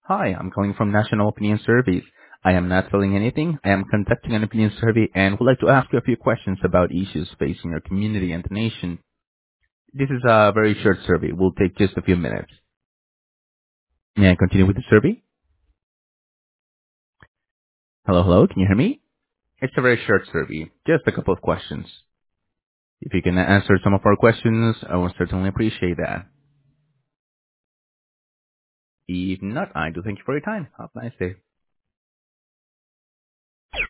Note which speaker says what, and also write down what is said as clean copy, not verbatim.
Speaker 1: Hi, I'm calling from National Opinion Surveys. I am not selling anything. I am conducting an opinion survey and would like to ask you a few questions about issues facing your community and the nation. This is a very short survey. Will take just a few minutes. May I continue with the survey? Hello, hello. Can you hear me? It's a very short survey. Just a couple of questions. If you can answer some of our questions, I will certainly appreciate that. If not, I do thank you for your time. Have a nice day.